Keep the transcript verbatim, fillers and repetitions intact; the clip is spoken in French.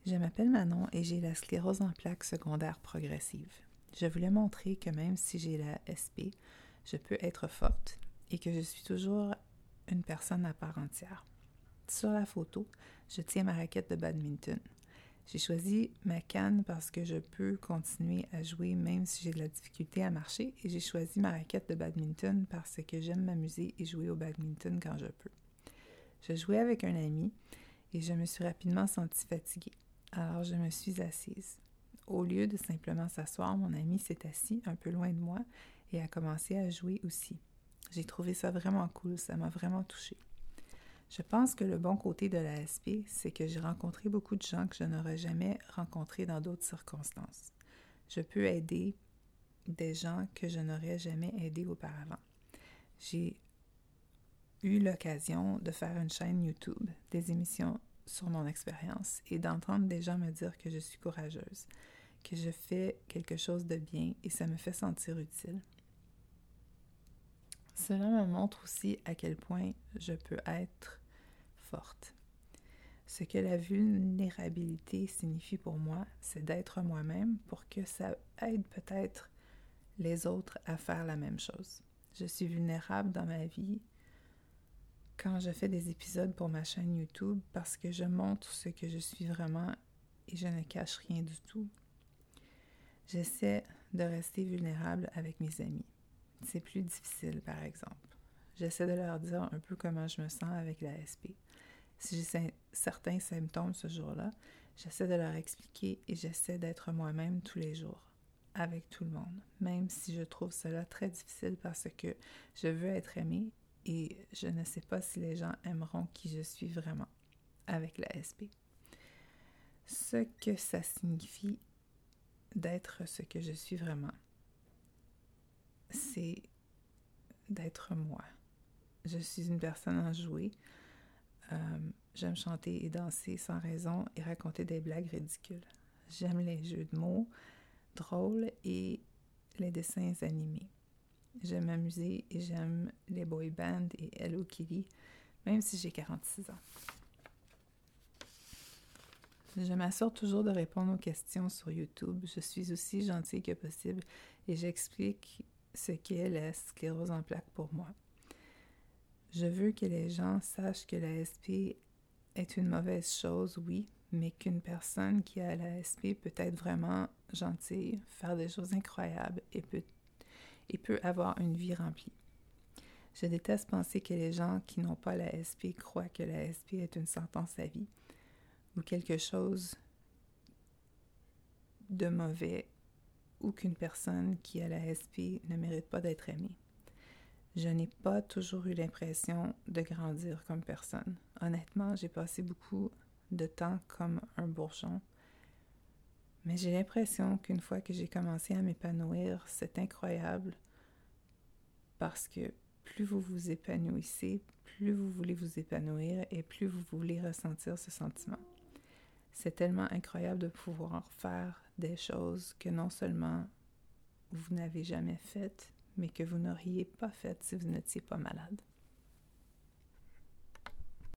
Je m'appelle Manon et j'ai la sclérose en plaques secondaire progressive. Je voulais montrer que même si j'ai la S P, je peux être forte et que je suis toujours une personne à part entière. Sur la photo, je tiens ma raquette de badminton. J'ai choisi ma canne parce que je peux continuer à jouer même si j'ai de la difficulté à marcher et j'ai choisi ma raquette de badminton parce que j'aime m'amuser et jouer au badminton quand je peux. Je jouais avec un ami et je me suis rapidement sentie fatiguée. Alors je me suis assise. Au lieu de simplement s'asseoir, mon ami s'est assis un peu loin de moi et a commencé à jouer aussi. J'ai trouvé ça vraiment cool, ça m'a vraiment touchée. Je pense que le bon côté de la S P, c'est que j'ai rencontré beaucoup de gens que je n'aurais jamais rencontrés dans d'autres circonstances. Je peux aider des gens que je n'aurais jamais aidés auparavant. J'ai eu l'occasion de faire une chaîne YouTube, des émissions sur mon expérience et d'entendre des gens me dire que je suis courageuse, que je fais quelque chose de bien et ça me fait sentir utile. Cela me montre aussi à quel point je peux être forte. Ce que la vulnérabilité signifie pour moi, c'est d'être moi-même pour que ça aide peut-être les autres à faire la même chose. Je suis vulnérable dans ma vie quand je fais des épisodes pour ma chaîne YouTube parce que je montre ce que je suis vraiment et je ne cache rien du tout. J'essaie de rester vulnérable avec mes amis. C'est plus difficile, par exemple. J'essaie de leur dire un peu comment je me sens avec la S P. Si j'ai certains symptômes ce jour-là, j'essaie de leur expliquer et j'essaie d'être moi-même tous les jours, avec tout le monde, même si je trouve cela très difficile parce que je veux être aimée et je ne sais pas si les gens aimeront qui je suis vraiment avec la S P. Ce que ça signifie d'être ce que je suis vraiment, c'est d'être moi. Je suis une personne enjouée. Euh, j'aime chanter et danser sans raison et raconter des blagues ridicules. J'aime les jeux de mots drôles et les dessins animés. J'aime m'amuser et j'aime les boy bands et Hello Kitty, même si j'ai quarante-six ans. Je m'assure toujours de répondre aux questions sur YouTube. Je suis aussi gentille que possible et j'explique ce qu'est la sclérose en plaques pour moi. Je veux que les gens sachent que la S P est une mauvaise chose, oui, mais qu'une personne qui a la S P peut être vraiment gentille, faire des choses incroyables et peut, et peut avoir une vie remplie. Je déteste penser que les gens qui n'ont pas la S P croient que la S P est une sentence à vie ou quelque chose de mauvais ou qu'une personne qui a la S P ne mérite pas d'être aimée. Je n'ai pas toujours eu l'impression de grandir comme personne. Honnêtement, j'ai passé beaucoup de temps comme un bourgeon, mais j'ai l'impression qu'une fois que j'ai commencé à m'épanouir, c'est incroyable parce que plus vous vous épanouissez, plus vous voulez vous épanouir et plus vous voulez ressentir ce sentiment. C'est tellement incroyable de pouvoir faire des choses que non seulement vous n'avez jamais faites, mais que vous n'auriez pas faites si vous n'étiez pas malade.